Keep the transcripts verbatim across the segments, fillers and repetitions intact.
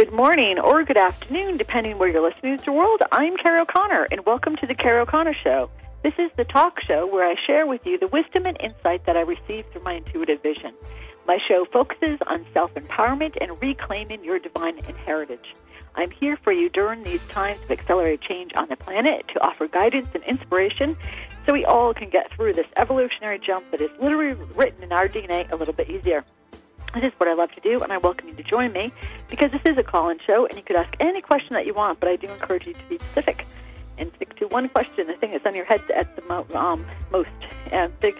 Good morning or good afternoon, depending where you're listening to the world. I'm Carrie O'Connor, and welcome to the Carrie O'Connor Show. This is the talk show where I share with you the wisdom and insight that I receive through my intuitive vision. My show focuses on self-empowerment and reclaiming your divine inheritance. I'm here for you during these times of accelerated change on the planet to offer guidance and inspiration so we all can get through this evolutionary jump that is literally written in our D N A a little bit easier. This is what I love to do, and I welcome you to join me because this is a call-in show, and you could ask any question that you want, but I do encourage you to be specific and stick to one question, the thing that's on your head at the mo- um, most. And big,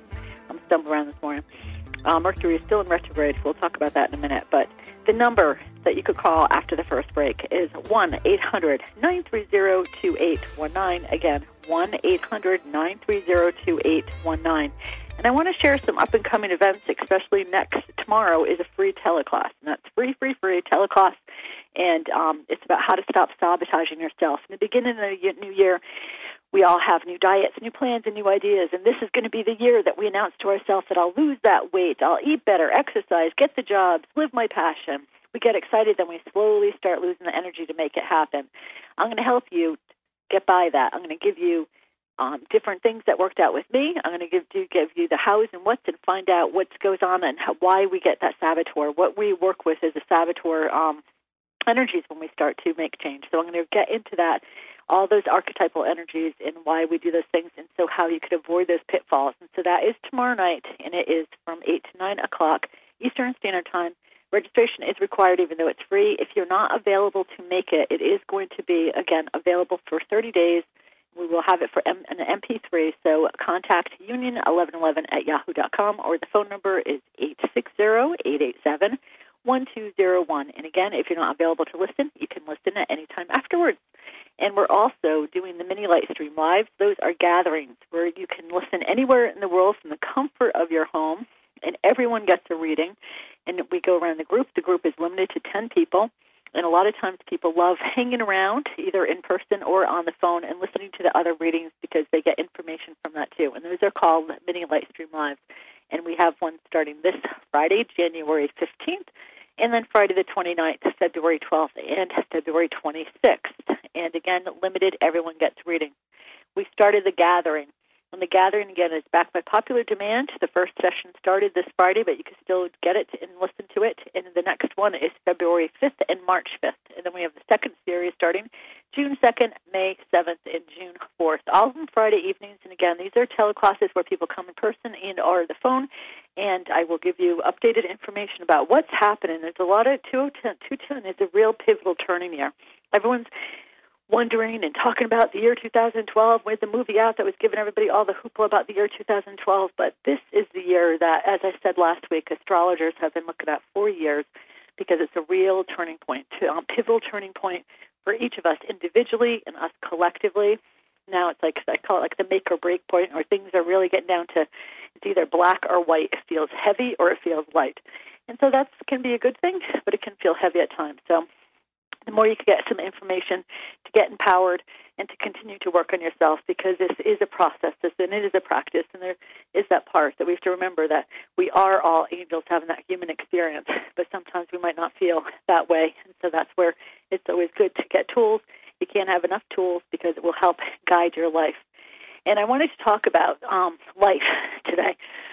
I'm stumbling around this morning. Uh, Mercury is still in retrograde. We'll talk about that in a minute. But the number that you could call after the first break is one eight hundred nine three zero two eight one nine. Again, one eight hundred nine three zero two eight one nine. And I want to share some up-and-coming events, especially next tomorrow is a free teleclass. And that's free, free, free teleclass. And um, it's about how to stop sabotaging yourself. In the beginning of the new year, we all have new diets, new plans, and new ideas. And this is going to be the year that we announce to ourselves that I'll lose that weight, I'll eat better, exercise, get the jobs, live my passion. We get excited, then we slowly start losing the energy to make it happen. I'm going to help you get by that. I'm going to give you Um, different things that worked out with me. I'm going to give you, give you the hows and whats and find out what goes on and how, why we get that saboteur, what we work with as a saboteur um, energies when we start to make change. So I'm going to get into that, all those archetypal energies and why we do those things, and so how you could avoid those pitfalls. And so that is tomorrow night, and it is from eight to nine o'clock Eastern Standard Time. Registration is required even though it's free. If you're not available to make it, it is going to be, again, available for thirty days. We will have it for M- an M P three, so contact union eleven eleven at yahoo dot com, or the phone number is eight six zero, eight eight seven, one two zero one. And again, if you're not available to listen, you can listen at any time afterwards. And we're also doing the mini light stream lives. Those are gatherings where you can listen anywhere in the world from the comfort of your home, and everyone gets a reading. And we go around the group. The group is limited to ten people. And a lot of times people love hanging around, either in person or on the phone, and listening to the other readings because they get information from that too. And those are called Mini Lightstream Lives. And we have one starting this Friday, January fifteenth, and then Friday the twenty-ninth, February twelfth, and February twenty-sixth. And again, limited, everyone gets reading. We started the gathering. And the gathering, again, is back by popular demand. The first session started this Friday, but you can still get it and listen to it. And the next one is February fifth and March fifth. And then we have the second series starting June second, May seventh, and June fourth. All of them Friday evenings. And again, these are teleclasses where people come in person and or the phone. And I will give you updated information about what's happening. There's a lot of two ten is a real pivotal turning year. Everyone's wondering and talking about the year two thousand twelve, with the movie out that was giving everybody all the hoopla about the year two thousand twelve. But this is the year that, as I said last week, astrologers have been looking at for years because it's a real turning point, a um, pivotal turning point for each of us individually and us collectively. Now it's like, I call it like the make or break point, where things are really getting down to it's either black or white. It feels heavy or it feels light. And so that can be a good thing, but it can feel heavy at times. So the more you can get some information to get empowered and to continue to work on yourself, because this is a process, this, and it is a practice, and there is that part that we have to remember that we are all angels having that human experience, but sometimes we might not feel that way, and so that's where it's always good to get tools. You can't have enough tools because it will help guide your life. And I wanted to talk about um, life today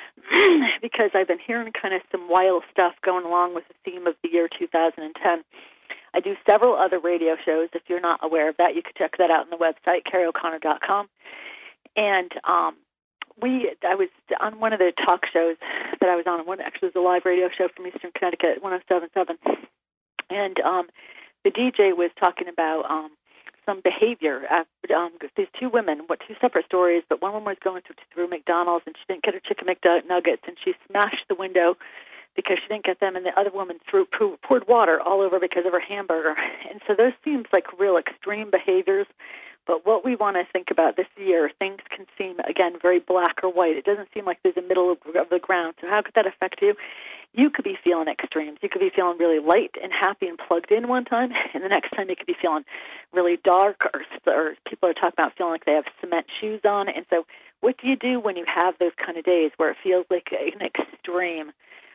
because I've been hearing kind of some wild stuff going along with the theme of the year two thousand ten. I do several other radio shows. If you're not aware of that, you can check that out on the website, carrie o'connor dot com. And um, we, I was on one of the talk shows that I was on. One actually was a live radio show from Eastern Connecticut, one oh seven point seven. And um, the D J was talking about um, some behavior. Uh, um, these two women, what two separate stories, but one woman was going through, through McDonald's, and she didn't get her chicken McNuggets, and she smashed the window because she didn't get them, and the other woman threw, poured water all over because of her hamburger. And so those seems like real extreme behaviors. But what we want to think about this year, things can seem, again, very black or white. It doesn't seem like there's a middle of the ground. So how could that affect you? You could be feeling extremes. You could be feeling really light and happy and plugged in one time, and the next time you could be feeling really dark, or, or people are talking about feeling like they have cement shoes on. And so what do you do when you have those kind of days where it feels like an extreme?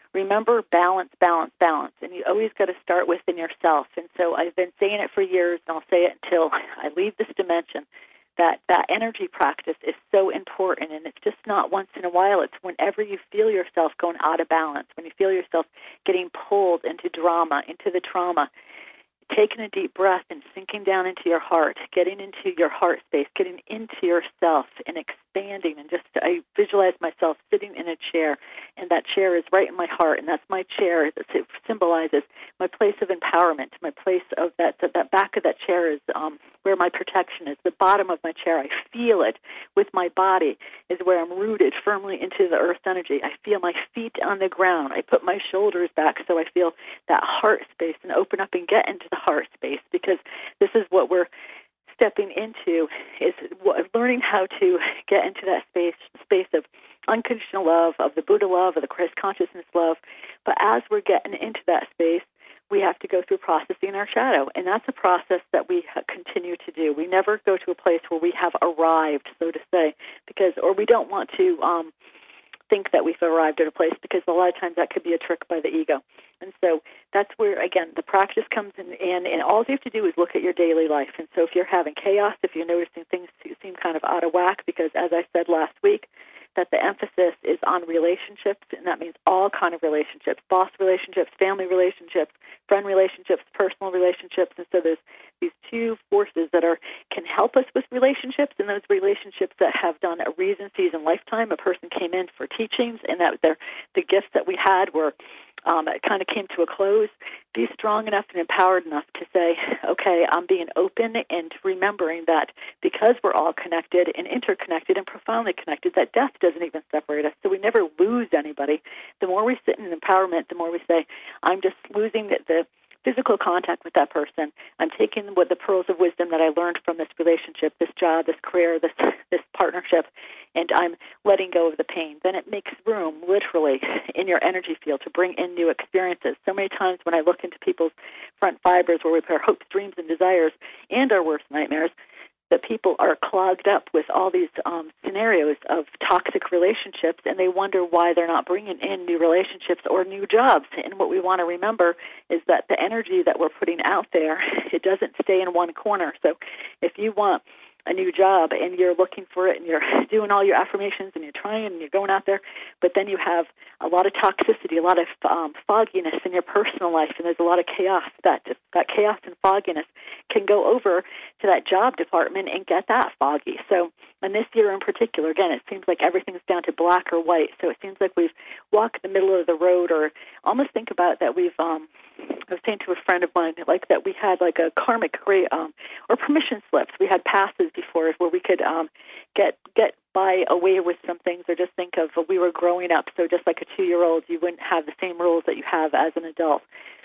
remember balance, balance, balance. And you always got to start within yourself. And so I've been saying it for years, and I'll say it until I leave this dimension, that that energy practice is so important. And it's just not once in a while. It's whenever you feel yourself going out of balance, when you feel yourself getting pulled into drama, into the trauma, taking a deep breath and sinking down into your heart, getting into your heart space, getting into yourself and expanding. And just I visualize myself sitting in a chair, and that chair is right in my heart, and that's my chair. It symbolizes my place of empowerment, my place of that, that, that back of that chair is um, where my protection is. The bottom of my chair, I feel it with my body, is where I'm rooted firmly into the earth's energy. I feel my feet on the ground. I put my shoulders back so I feel that heart space and open up and get into the heart space, because this is what we're stepping into, is learning how to get into that space space of unconditional love, of the Buddha love, of the Christ consciousness love. But as we're getting into that space, we have to go through processing our shadow, and that's a process that we continue to do. We never go to a place where we have arrived, so to say, because, or we don't want to um, think that we've arrived at a place, because a lot of times that could be a trick by the ego. And so that's where, again, the practice comes in, in, and all you have to do is look at your daily life. And so if you're having chaos, if you're noticing things seem kind of out of whack, because as I said last week, that the emphasis is on relationships, and that means all kind of relationships, boss relationships, family relationships, friend relationships, personal relationships. And so there's these two forces that are can help us with relationships, and those relationships that have done a reason, season, lifetime. A person came in for teachings, and that they're, the gifts that we had were Um, it kind of came to a close. Be strong enough and empowered enough to say, okay, I'm being open and remembering that because we're all connected and interconnected and profoundly connected, that death doesn't even separate us. So we never lose anybody. The more we sit in empowerment, the more we say, I'm just losing the, the physical contact with that person. I'm taking what the pearls of wisdom that I learned from this relationship, this job, this career, this this partnership, and I'm letting go of the pain. Then it makes room, literally, in your energy field to bring in new experiences. So many times when I look into people's front fibers, where we put our hopes, dreams, and desires, and our worst nightmares, that people are clogged up with all these um, scenarios of toxic relationships, and they wonder why they're not bringing in new relationships or new jobs. And what we want to remember is that the energy that we're putting out there, it doesn't stay in one corner. So if you want a new job and you're looking for it and you're doing all your affirmations and you're trying and you're going out there, but then you have a lot of toxicity, a lot of um, fogginess in your personal life, and there's a lot of chaos. That that chaos and fogginess can go over to that job department and get that foggy. So, and this year in particular, again, it seems like everything's down to black or white. So it seems like we've walked the middle of the road, or almost think about that we've, um, I was saying to a friend of mine, like that we had like a karmic great, um, or permission slips. We had passes before where we could um, get get by away with some things, or just think of we were growing up. So just like a two-year-old, you wouldn't have the same rules that you have as an adult.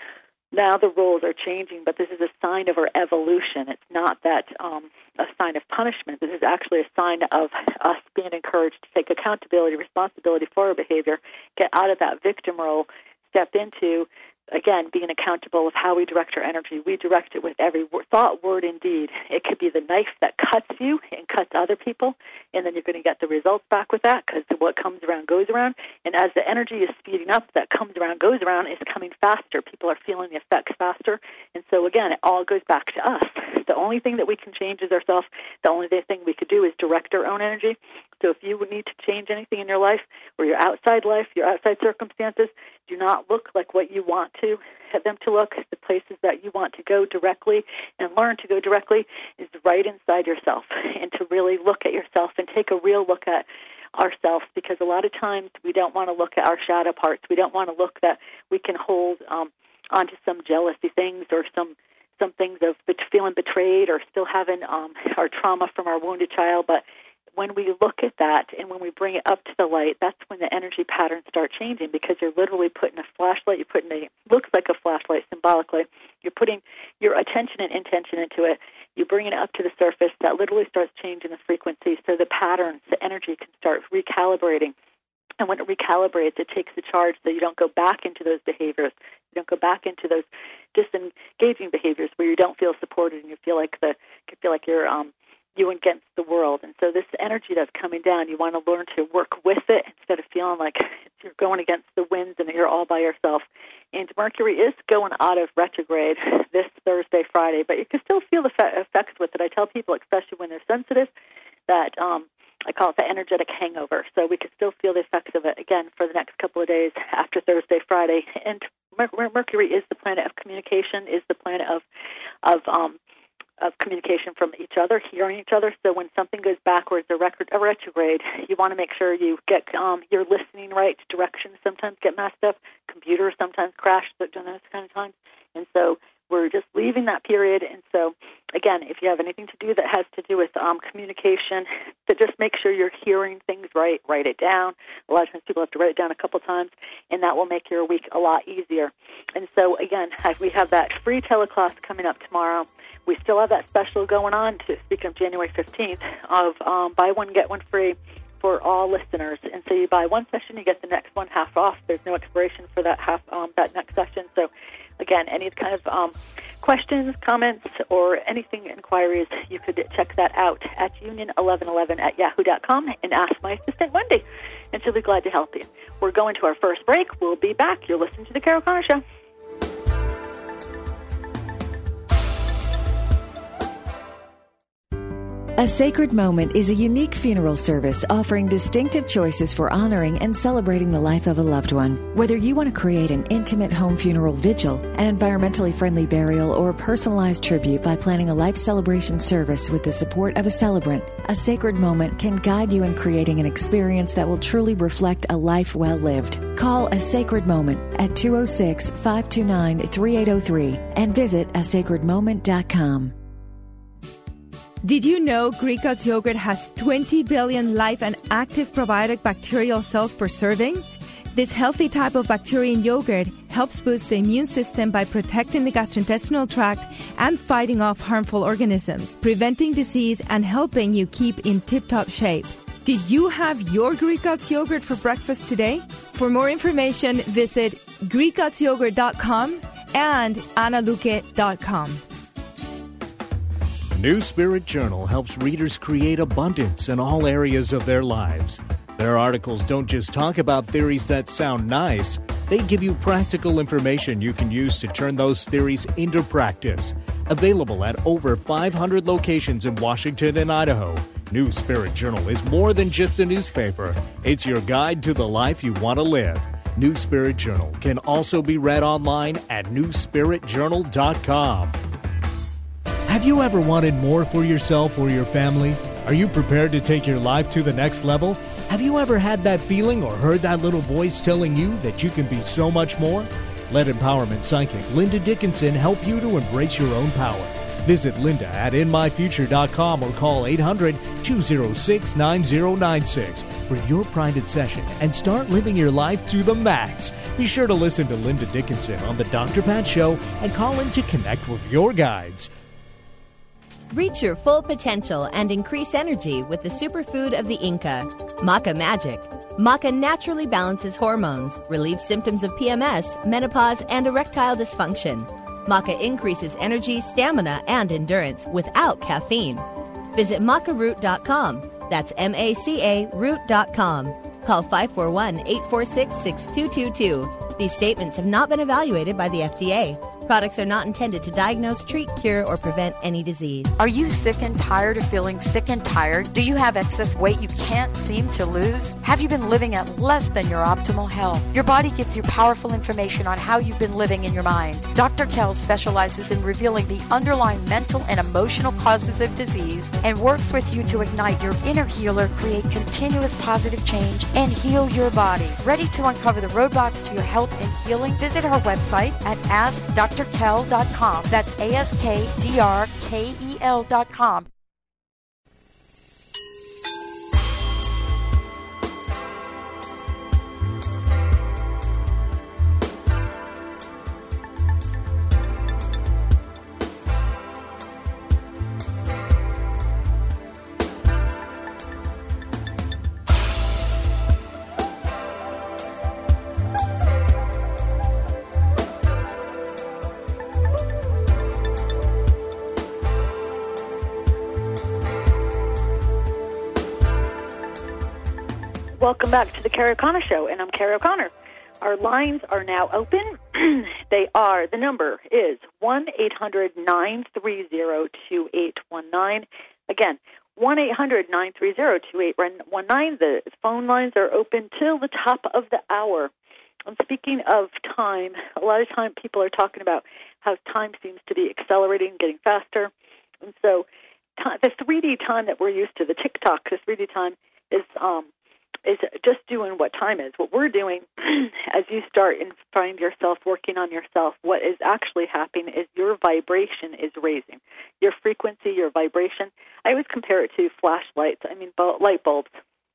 Now the rules are changing, but this is a sign of our evolution. It's not that um, a sign of punishment. This is actually a sign of us being encouraged to take accountability, responsibility for our behavior, get out of that victim role, step into, again, being accountable of how we direct our energy. We direct it with every thought, word, and deed. It could be the knife that cuts you and cuts other people, and then you're going to get the results back with that, because what comes around goes around. And as the energy is speeding up, that comes around goes around is coming faster. People are feeling the effects faster. And so, again, it all goes back to us. The only thing that we can change is ourselves. The only thing we could do is direct our own energy. So if you would need to change anything in your life, or your outside life, your outside circumstances, do not look like what you want to have them to look. The places that you want to go directly and learn to go directly is right inside yourself, and to really look at yourself and take a real look at ourselves, because a lot of times we don't want to look at our shadow parts. We don't want to look that we can hold um, onto some jealousy things, or some some things of feeling betrayed, or still having um, our trauma from our wounded child. But when we look at that and when we bring it up to the light, that's when the energy patterns start changing, because you're literally putting a flashlight, you're putting a, looks like a flashlight symbolically, you're putting your attention and intention into it, you bring it up to the surface, that literally starts changing the frequency, so the patterns, the energy can start recalibrating. And when it recalibrates, it takes the charge, so you don't go back into those behaviors. You don't go back into those disengaging behaviors where you don't feel supported and you feel like the you feel like you're um, you against the world. And so this energy that's coming down, you want to learn to work with it instead of feeling like you're going against the winds and you're all by yourself. And Mercury is going out of retrograde this Thursday, Friday, but you can still feel the effects with it. I tell people, especially when they're sensitive, that um, I call it the energetic hangover. So we can still feel the effects of it, again, for the next couple of days after Thursday, Friday. And Mercury is the planet of communication, is the planet of of um, of communication from each other, hearing each other. So when something goes backwards or record, a retrograde, you want to make sure you get um, you're listening right. Directions sometimes get messed up. Computers sometimes crash during those kind of times. And so we're just leaving that period. And so, again, if you have anything to do that has to do with um, communication, to just make sure you're hearing things right, write it down. A lot of times people have to write it down a couple times, and that will make your week a lot easier. And so, again, we have that free teleclass coming up tomorrow. We still have that special going on, to speak of January fifteenth, of um, buy one, get one free for all listeners. And so you buy one session, you get the next one half off. There's no expiration for that half um, that next session. So, again, any kind of um, questions, comments, or anything, inquiries, you could check that out at union eleven eleven at yahoo dot com and ask my assistant, Wendy, and she'll be glad to help you. We're going to our first break. We'll be back. You're listening to The Carol Connor Show. A Sacred Moment is a unique funeral service offering distinctive choices for honoring and celebrating the life of a loved one. Whether you want to create an intimate home funeral vigil, an environmentally friendly burial, or a personalized tribute by planning a life celebration service with the support of a celebrant, A Sacred Moment can guide you in creating an experience that will truly reflect a life well lived. Call A Sacred Moment at two oh six, five two nine, three eight oh three and visit a sacred moment dot com. Did you know Greek God's yogurt has twenty billion live and active probiotic bacterial cells per serving? This healthy type of bacteria in yogurt helps boost the immune system by protecting the gastrointestinal tract and fighting off harmful organisms, preventing disease and helping you keep in tip-top shape. Did you have your Greek God's yogurt for breakfast today? For more information, visit greek gods yogurt dot com and anna luque dot com. New Spirit Journal helps readers create abundance in all areas of their lives. Their articles don't just talk about theories that sound nice, they give you practical information you can use to turn those theories into practice. Available at over five hundred locations in Washington and Idaho, New Spirit Journal is more than just a newspaper. It's your guide to the life you want to live. New Spirit Journal can also be read online at new spirit journal dot com. Have you ever wanted more for yourself or your family? Are you prepared to take your life to the next level? Have you ever had that feeling or heard that little voice telling you that you can be so much more? Let empowerment psychic Linda Dickinson help you to embrace your own power. Visit Linda at in my future dot com or call eight hundred, two oh six, nine oh nine six for your private session and start living your life to the max. Be sure to listen to Linda Dickinson on The Doctor Pat Show and call in to connect with your guides. Reach your full potential and increase energy with the superfood of the Inca, Maca Magic. Maca naturally balances hormones, relieves symptoms of P M S, menopause, and erectile dysfunction. Maca increases energy, stamina, and endurance without caffeine. Visit maca root dot com. That's M A C A root dot com. Call five four one, eight four six, six two two two. These statements have not been evaluated by the F D A. Products are not intended to diagnose, treat, cure, or prevent any disease. Are you sick and tired of feeling sick and tired? Do you have excess weight you can't seem to lose? Have you been living at less than your optimal health? Your body gives you powerful information on how you've been living in your mind. Doctor Kell specializes in revealing the underlying mental and emotional causes of disease and works with you to ignite your inner healer, create continuous positive change, and heal your body. Ready to uncover the roadblocks to your health and healing? Visit our website at ask dr kell dot com. That's A S K D R K E L dot com. Welcome back to the Carrie O'Connor Show, and I'm Carrie O'Connor. Our lines are now open. They are, the number is one eight hundred nine three zero two eight one nine. Again, one eight hundred nine three zero two eight one nine. The phone lines are open till the top of the hour. And speaking of time, a lot of time people are talking about how time seems to be accelerating, getting faster. And so time, the three D time that we're used to, the TikTok, the three D time is um, is just doing what time is. What we're doing as you start and find yourself working on yourself, what is actually happening is your vibration is raising. Your frequency, your vibration. I always compare it to flashlights. I mean, light bulbs.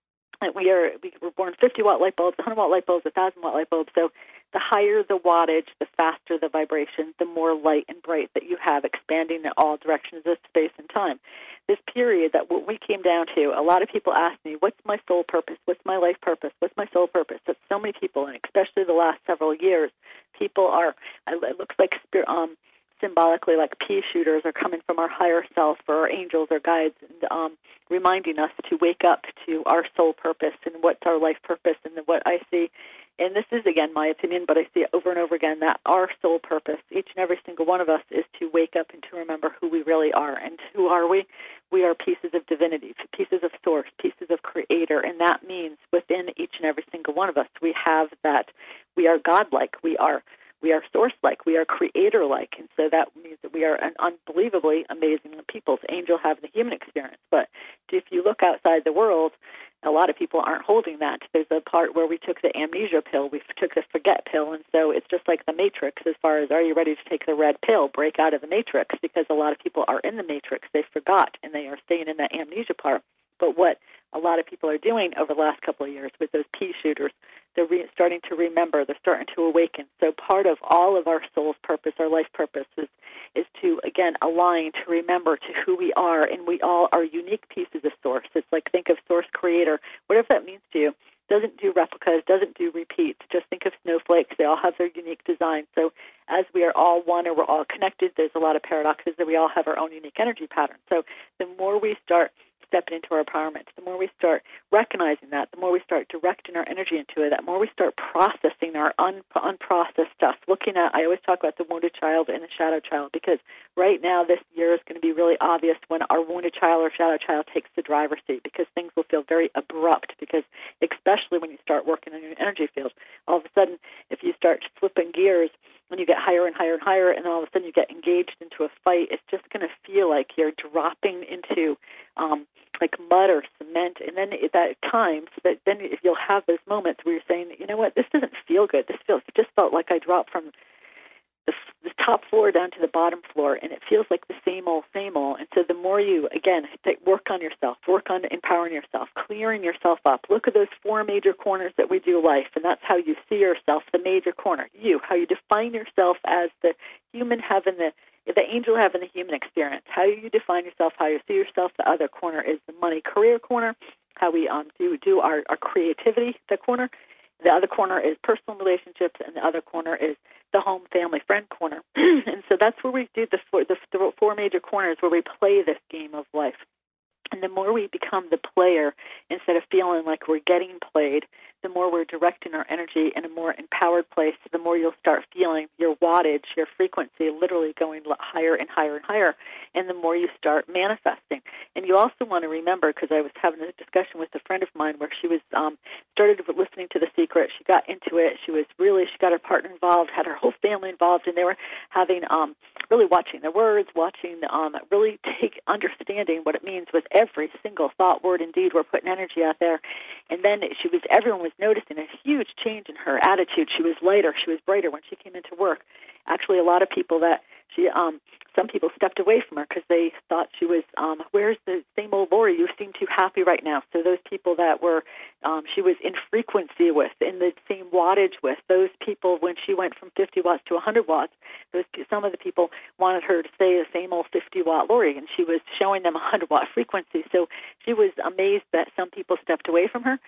We are we were born fifty watt light bulbs, one hundred watt light bulbs, one thousand watt light bulbs. So the higher the wattage, the faster the vibration, the more light and bright that you have, expanding in all directions of space and time. This period that what we came down to, a lot of people ask me, what's my soul purpose? What's my life purpose? What's my soul purpose? That's so many people, and especially the last several years, people are, it looks like spirit, um, symbolically like pea shooters are coming from our higher self or our angels or guides and um, reminding us to wake up to our soul purpose and what's our life purpose. And what I see, and this is, again, my opinion, but I see it over and over again, that our soul purpose, each and every single one of us, is to wake up and to remember who we really are. And who are we? We are pieces of divinity, pieces of source, pieces of creator, and that means within each and every single one of us, we have that, we are godlike, we are We are source-like. We are creator-like. And so that means that we are an unbelievably amazing people. Angels have the human experience. But if you look outside the world, a lot of people aren't holding that. There's a part where we took the amnesia pill. We took the forget pill. And so it's just like the Matrix as far as, are you ready to take the red pill, break out of the Matrix? Because a lot of people are in the Matrix. They forgot, and they are staying in that amnesia part. But what a lot of people are doing over the last couple of years with those pea shooters, they're re- starting to remember, they're starting to awaken. So part of all of our soul's purpose, our life purpose, is, is to, again, align, to remember to who we are, and we all are unique pieces of source. It's like, think of source creator, whatever that means to you. Doesn't do replicas, doesn't do repeats. Just think of snowflakes. They all have their unique design. So as we are all one and we're all connected, there's a lot of paradoxes that we all have our own unique energy pattern. So the more we start stepping into our empowerment, the more we start recognizing that, the more we start directing our energy into it, the more we start processing our un- unprocessed stuff, looking at, I always talk about the wounded child and the shadow child, because right now this year is going to be really obvious when our wounded child or shadow child takes the driver's seat, because things will feel very abrupt, because especially when you start working on your energy field, all of a sudden, if you start flipping gears, when you get higher and higher and higher, and all of a sudden you get engaged into a fight, it's just going to feel like you're dropping into um, like mud or cement. And then at that time, so that then if you'll have those moments where you're saying, you know what, this doesn't feel good. This feels, it just felt like I dropped from the, the top floor down to the bottom floor, and it feels like the same old, same old. And so the more you, again, work on yourself, work on empowering yourself, clearing yourself up. Look at those four major corners that we do life, and that's how you see yourself, the major corner. You, how you define yourself as the human having the the angel having the human experience. How you define yourself, how you see yourself. The other corner is the money career corner, how we um, do, do our, our creativity, the corner. The other corner is personal relationships, and the other corner is the home, family, friend corner. And so that's where we do the four, the four major corners where we play this game of life. And the more we become the player, instead of feeling like we're getting played, the more we're directing our energy in a more empowered place, the more you'll start feeling your wattage, your frequency literally going higher and higher and higher, and the more you start manifesting. And you also want to remember, because I was having a discussion with a friend of mine where she was um, started listening to The Secret. She got into it. She was really, she got her partner involved, had her whole family involved, and they were having, um, really watching their words, watching, um, really take, understanding what it means with every single thought, word, and deed. We're putting energy out there. And then she was, everyone was noticing a huge change in her attitude. She was lighter. She was brighter when she came into work. Actually, a lot of people that she, um, some people stepped away from her because they thought she was, um, where's the same old Lori? You seem too happy right now. So those people that were, um, she was in frequency with, in the same wattage with, those people, when she went from fifty watts to one hundred watts, those some of the people wanted her to stay the same old fifty watt Lori, and she was showing them a one hundred watt frequency. So she was amazed that some people stepped away from her.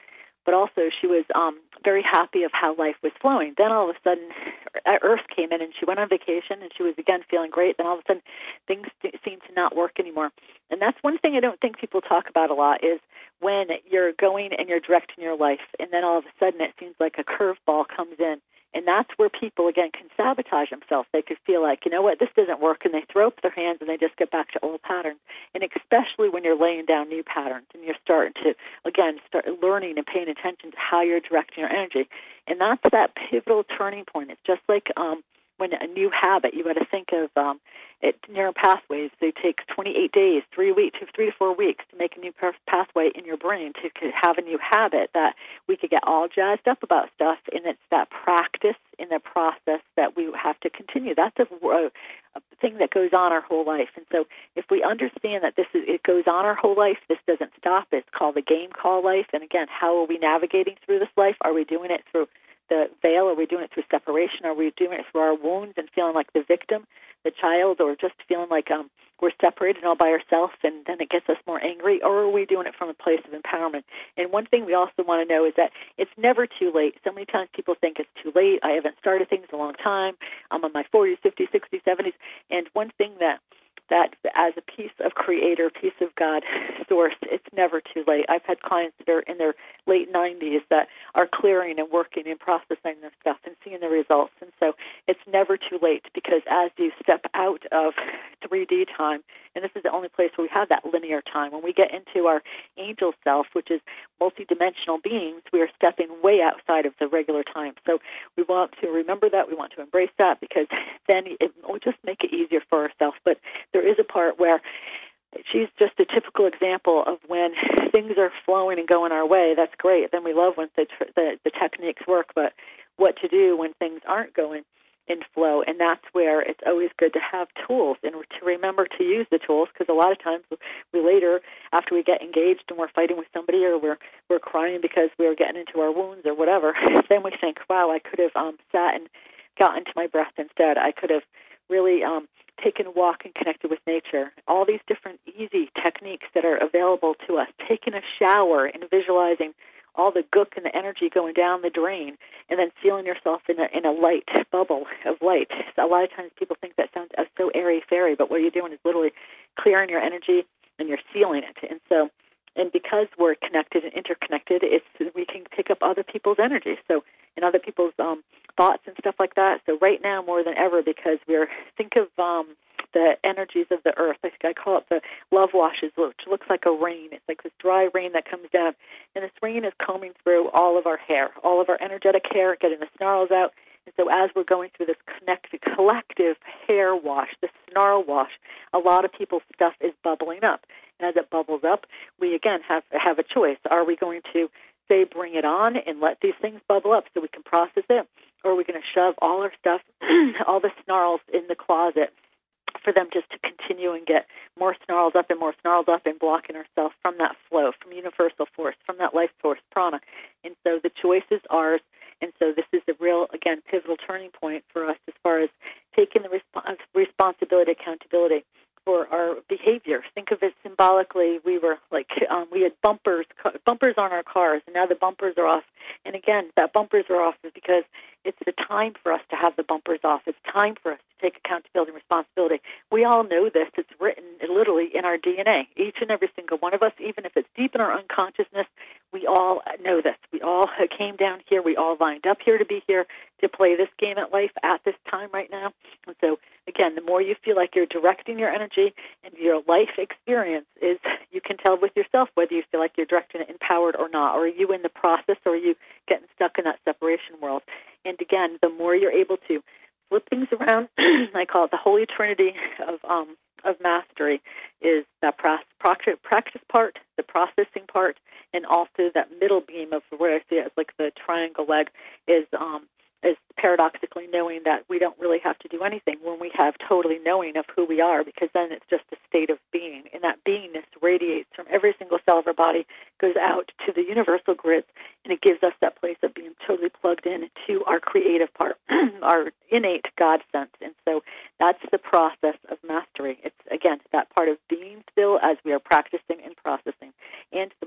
but also she was um, very happy of how life was flowing. Then all of a sudden, Earth came in, and she went on vacation, and she was again feeling great. Then all of a sudden, things seemed to not work anymore. And that's one thing I don't think people talk about a lot is when you're going and you're directing your life, and then all of a sudden it seems like a curveball comes in. And that's where people, again, can sabotage themselves. They could feel like, you know what, this doesn't work, and they throw up their hands and they just get back to old patterns. And especially when you're laying down new patterns and you're starting to, again, start learning and paying attention to how you're directing your energy. And that's that pivotal turning point. It's just like um, when a new habit, you got to think of um, it, neural pathways. They take twenty-eight days, three weeks, three to four weeks to make a new pathway in your brain to have a new habit that we could get all jazzed up about stuff. And it's that practice in the process that we have to continue. That's a, a, a thing that goes on our whole life. And so if we understand that this is, it goes on our whole life, this doesn't stop. It's called the game called life. And again, how are we navigating through this life? Are we doing it through the veil? Are we doing it through separation? Are we doing it through our wounds and feeling like the victim, the child, or just feeling like um, we're separated all by ourselves and then it gets us more angry? Or are we doing it from a place of empowerment? And one thing we also want to know is that it's never too late. So many times people think it's too late. I haven't started things in a long time. I'm in my forties, fifties, sixties, seventies. And one thing that that as a piece of creator, piece of God source, it's never too late. I've had clients that are in their late nineties that are clearing and working and processing their stuff and seeing the results. And so it's never too late, because as you step out of three D time, and this is the only place where we have that linear time, when we get into our angel self, which is multidimensional beings, we are stepping way outside of the regular time. So we want to remember that. We want to embrace that, because then it will just make it easier for ourselves. But there is a part where she's just a typical example of when things are flowing and going our way. That's great. Then we love when the, the, the techniques work, but what to do when things aren't going in flow. And that's where it's always good to have tools and to remember to use the tools, because a lot of times we later, after we get engaged and we're fighting with somebody, or we're we're crying because we're getting into our wounds or whatever, then we think, wow, I could have um, sat and got into my breath instead. I could have really um, taken a walk and connected with nature. All these different easy techniques that are available to us. Taking a shower and visualizing all the gook and the energy going down the drain, and then feeling yourself in a in a light bubble of light. So a lot of times people think that sounds so airy-fairy, but what you're doing is literally clearing your energy and you're sealing it. And so, and because we're connected and interconnected, it's we can pick up other people's energy. So, and other people's um, thoughts and stuff like that. So right now more than ever, because we're think of um, the energies of the earth. I think I call it the love washes, which looks like a rain. It's like this dry rain that comes down, and this rain is combing through all of our hair, all of our energetic hair, getting the snarls out. And so as we're going through this connected, collective hair wash, this snarl wash, a lot of people's stuff is bubbling up. And as it bubbles up, we, again, have have a choice. Are we going to, say, bring it on and let these things bubble up so we can process it, or are we going to shove all our stuff, all the snarls in the closet, for them just to continue and get more snarls up and more snarls up and blocking ourselves from that flow, from universal force, from that life force, prana. And so the choice is ours. And so this is a real, again, pivotal turning point for us as far as taking the resp- responsibility, accountability for our behavior. Think of it symbolically. We were like, um, we had bumpers, bumpers on our cars, and now the bumpers are off. And again, that bumpers are off is because it's the time for us to have the bumpers off. It's time for us to take accountability and responsibility. We all know this. It's written literally in our D N A. Each and every single one of us, even if it's deep in our unconsciousness, we all know this. We all came down here. We all lined up here to be here to play this game at life at this time right now. And so, again, the more you feel like you're directing your energy and your life experience is, you can tell with yourself whether you feel like you're directing it empowered or not. Or are you in the process, or are you getting stuck in that separation world? And again, the more you're able to flip things around, I call it the holy trinity of um, of mastery, is that practice part, the processing part, and also that middle beam of where I see it as like the triangle leg is um, is paradoxically knowing that we don't really have to do anything when we have totally knowing of who we are, because then it's just a state of being. And that beingness radiates from every single cell of our body, goes out to the universal grids, and it gives us that place of being totally plugged in to our creative part, our innate God sense. And so that's the process of mastery. It's, again, that part of being still as we are practicing and processing. And the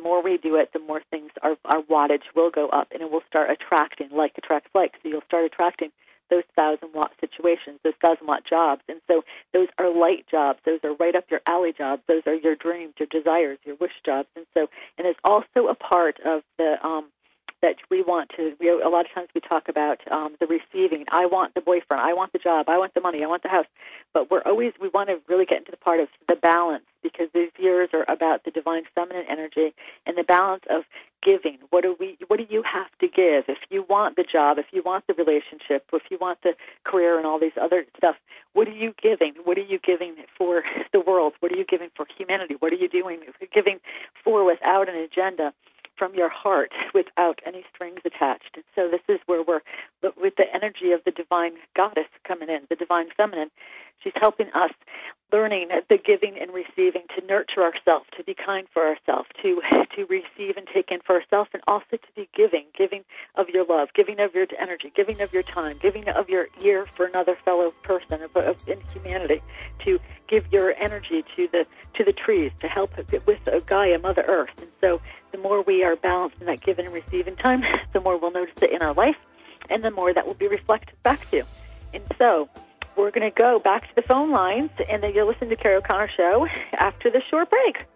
more we do it, the more things, our, our wattage will go up, and it will start attracting, like attracts like. So you'll start attracting those thousand-watt situations, those thousand-watt jobs. And so those are light jobs. Those are right up your alley jobs. Those are your dreams, your desires, your wish jobs. And so, and it's also a part of the um, that we want to, we, a lot of times we talk about um, the receiving. I want the boyfriend. I want the job. I want the money. I want the house. But we're always, we want to really get into the part of the balance, because these years are about the divine feminine energy and the balance of giving. What do we, what do you have to give? If you want the job, if you want the relationship, if you want the career and all these other stuff, what are you giving? What are you giving for the world? What are you giving for humanity? What are you doing, giving for without an agenda, from your heart, without any strings attached? And so this is where we're, with the energy of the divine goddess coming in, the divine feminine, she's helping us, learning the giving and receiving, to nurture ourselves, to be kind for ourselves, to to receive and take in for ourselves, and also to be giving, giving of your love, giving of your energy, giving of your time, giving of your ear for another fellow person of, of, in humanity, to give your energy to the to the trees, to help with Gaia, Mother Earth. And so the more we are balanced in that giving and receiving time, the more we'll notice it in our life, and the more that will be reflected back to. And so we're going to go back to the phone lines, and then you'll listen to Carrie O'Connor Show after the short break.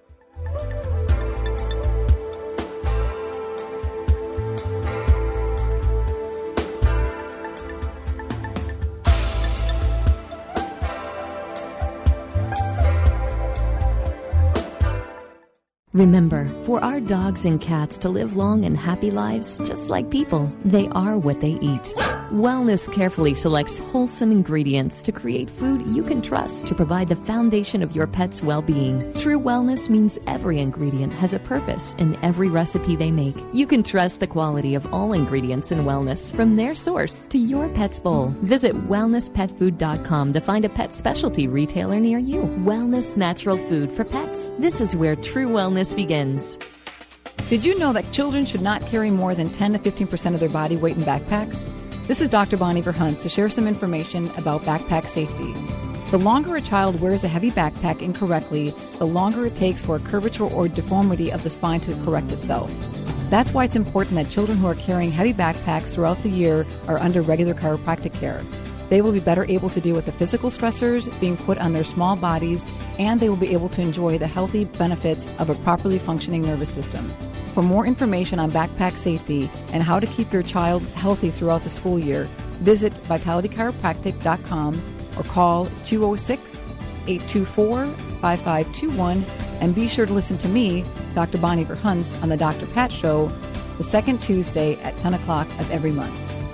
Remember, for our dogs and cats to live long and happy lives, just like people, they are what they eat. Wellness carefully selects wholesome ingredients to create food you can trust to provide the foundation of your pet's well-being. True wellness means every ingredient has a purpose in every recipe they make. You can trust the quality of all ingredients in wellness, from their source to your pet's bowl. Visit wellness pet food dot com to find a pet specialty retailer near you. Wellness natural food for pets. This is where true wellness begins. Did you know that children should not carry more than ten to fifteen percent of their body weight in backpacks? This is Doctor Bonnie Verhunts to share some information about backpack safety. The longer a child wears a heavy backpack incorrectly, the longer it takes for a curvature or deformity of the spine to correct itself. That's why it's important that children who are carrying heavy backpacks throughout the year are under regular chiropractic care. They will be better able to deal with the physical stressors being put on their small bodies, and they will be able to enjoy the healthy benefits of a properly functioning nervous system. For more information on backpack safety and how to keep your child healthy throughout the school year, visit vitality chiropractic dot com or call two oh six, eight two four, five five two one, and be sure to listen to me, Doctor Bonnie Verhunts, on the Doctor Pat Show, the second Tuesday at ten o'clock of every month.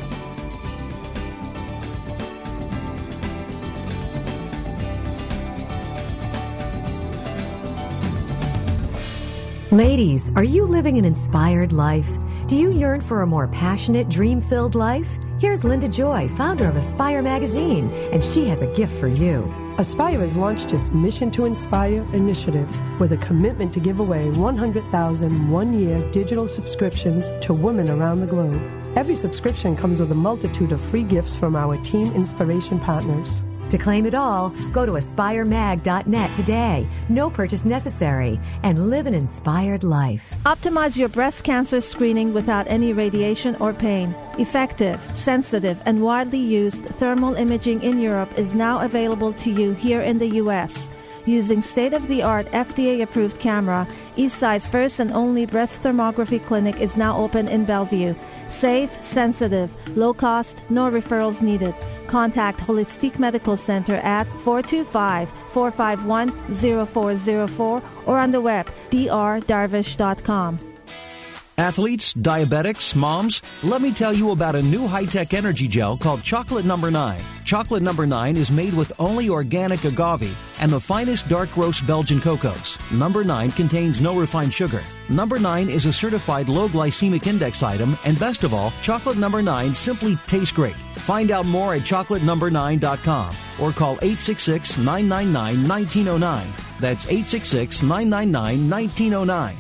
Ladies, are you living an inspired life? Do you yearn for a more passionate, dream-filled life? Here's Linda Joy, founder of Aspire Magazine, and she has a gift for you. Aspire has launched its Mission to Inspire initiative with a commitment to give away one hundred thousand one-year digital subscriptions to women around the globe. Every subscription comes with a multitude of free gifts from our team inspiration partners. To claim it all, go to aspire mag dot net today. No purchase necessary, and live an inspired life. Optimize your breast cancer screening without any radiation or pain. Effective, sensitive, and widely used thermal imaging in Europe is now available to you here in the U S Using state-of-the-art F D A-approved camera, Eastside's first and only breast thermography clinic is now open in Bellevue. Safe, sensitive, low cost, no referrals needed. Contact Holistic Medical Center at four two five, four five one, zero four zero four or on the web, d r darvish dot com. Athletes, diabetics, moms, let me tell you about a new high-tech energy gel called Chocolate Number nine. Chocolate Number nine is made with only organic agave and the finest dark roast Belgian cocos. Number nine contains no refined sugar. Number nine is a certified low glycemic index item, and best of all, Chocolate Number nine simply tastes great. Find out more at chocolate number nine dot com or call eight six six, nine nine nine, one nine zero nine. That's eight six six, nine nine nine, one nine zero nine.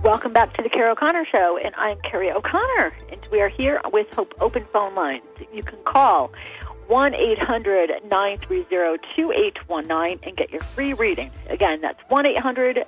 welcome back to the Carrie O'Connor Show, and I'm Carrie O'Connor, and we are here with Hope Open Phone Lines. You can call one eight hundred nine three zero two eight one nine and get your free reading. Again, that's one eight hundred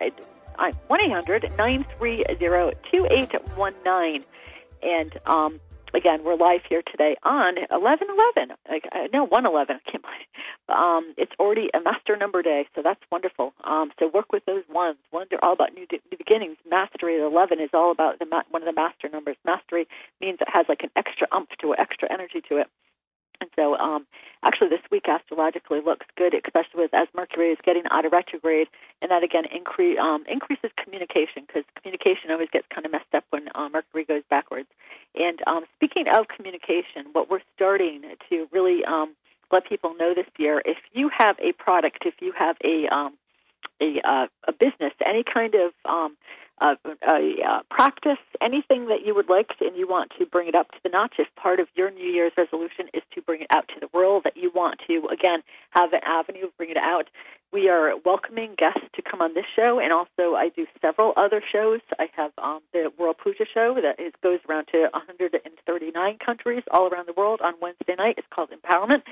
nine three zero two eight one nine. And um, again, we're live here today on eleven eleven. Like, uh, no, one eleven. I can't believe. Um, it's already a master number day, so that's wonderful. Um, so work with those ones. Ones are all about new, new beginnings. Mastery at eleven is all about the ma- one of the master numbers. Mastery means it has like an extra umph to it, extra energy to it. And so um, actually this week astrologically looks good, especially with as Mercury is getting out of retrograde, and that again incre- um, increases communication, because communication always gets kind of messed up when uh, Mercury goes backwards. And um, speaking of communication, what we're starting to really um, let people know this year, if you have a product, if you have a um, a, uh, a business, any kind of um, uh, a, uh, practice, anything that you would like to, and you want to bring it up to the notch, if part of your New Year's resolution is to bring it out to the world, that you want to, again, have an avenue of bringing it out, we are welcoming guests to come on this show, and also I do several other shows. I have um, the World Puja show that is, goes around to one hundred thirty-nine countries all around the world on Wednesday night. It's called Empowerment.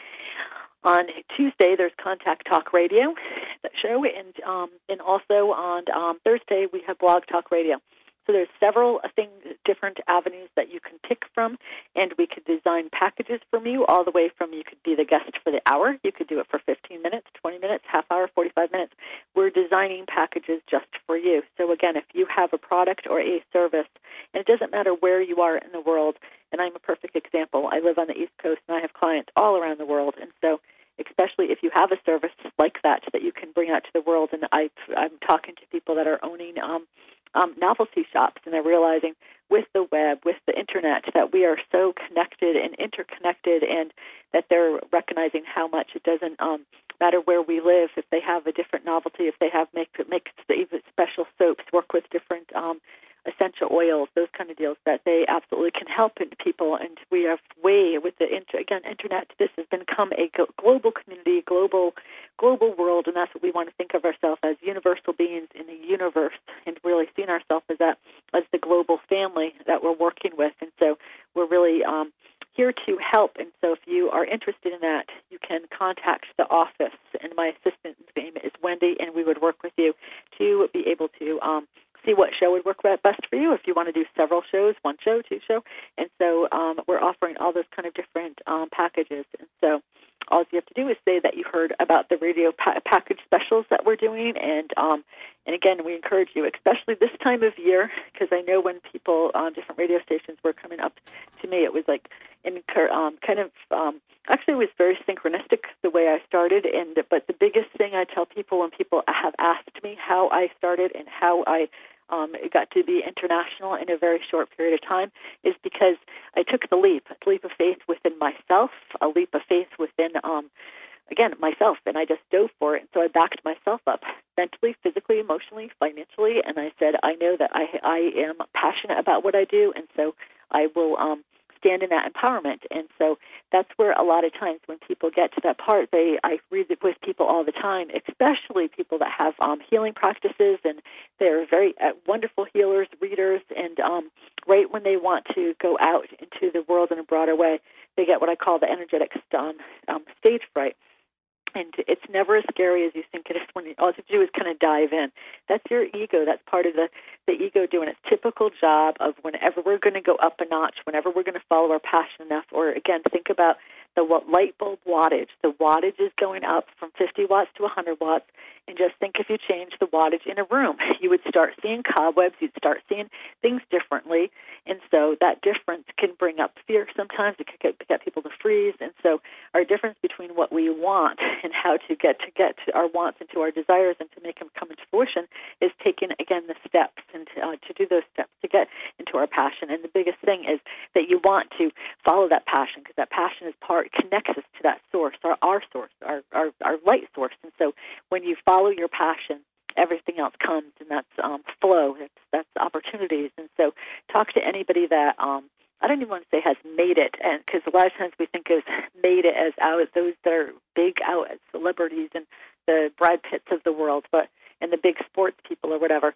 On Tuesday, there's Contact Talk Radio, that show, and um, and also on um, Thursday, we have Blog Talk Radio. So there's several things, different avenues that you can pick from, and we could design packages from you, all the way from you could be the guest for the hour, you could do it for fifteen minutes, twenty minutes, half hour, forty-five minutes. We're designing packages just for you. So again, if you have a product or a service, and it doesn't matter where you are in the world, and I'm a perfect example. I live on the East Coast, and I have clients all around the world, and so especially if you have a service like that that you can bring out to the world, and I've, I'm talking to people that are owning um, um, novelty shops, and they're realizing with the web, with the Internet, that we are so connected and interconnected, and that they're recognizing how much it doesn't um, matter where we live. If they have a different novelty, if they have make, make even special soaps, work with different um, essential oils, those kind of deals, that they absolutely can help people. And we have way with the inter, again Internet. This has become a global community, global global world, and that's what we want to think of ourselves as, universal beings in the universe, and really seeing ourselves as that as the global family that we're working with. And so we're really um, here to help. And so if you are interested in that, you can contact the office, and my assistant's name is Wendy, and we would work with you to be able to um, see what show would work best for you, if you want to do several shows, one show, two show. And so um, we're offering all those kind of different um, packages. And so all you have to do is say that you heard about the radio pa- package specials that we're doing. And um, and again, we encourage you, especially this time of year, because I know when people on different radio stations were coming up to me, it was like in, um, kind of, um, actually it was very synchronistic the way I started. And but the biggest thing I tell people when people have asked me how I started and how I Um, it got to be international in a very short period of time, is because I took the leap, a leap of faith within myself, a leap of faith within, um, again, myself, and I just dove for it. And so I backed myself up mentally, physically, emotionally, financially, and I said, I know that I, I am passionate about what I do, and so I will um, stand in that empowerment. And so that's where a lot of times when people get to that part, they I read it with people all the time, especially people that have um, healing practices, and they're very uh, wonderful healers, readers, and um, right when they want to go out into the world in a broader way, they get what I call the energetic um, um, stage fright. And it's never as scary as you think it is when you, all you have to do is kind of dive in. That's your ego. That's part of the, the ego doing its typical job of whenever we're going to go up a notch, whenever we're going to follow our passion enough, or, again, think about the light bulb wattage. The wattage is going up from fifty watts to one hundred watts, and just think if you change the wattage in a room, you would start seeing cobwebs, you'd start seeing things differently, and so that difference can bring up fear sometimes. It can get, get people to freeze, and so our difference between what we want and how to get to get to our wants into our desires and to make them come into fruition is taking, again, the steps, and to, uh, to do those steps to get into our passion. And the biggest thing is that you want to follow that passion, because that passion is part, connects us to that source, our, our source, our, our, our light source. And so when you follow your passion, everything else comes, and that's um, flow, that's, that's opportunities. And so talk to anybody that, um, I don't even want to say has made it, and because a lot of times we think of made it as out those that are big out as celebrities and the Brad Pitts of the world, but and the big sports people or whatever.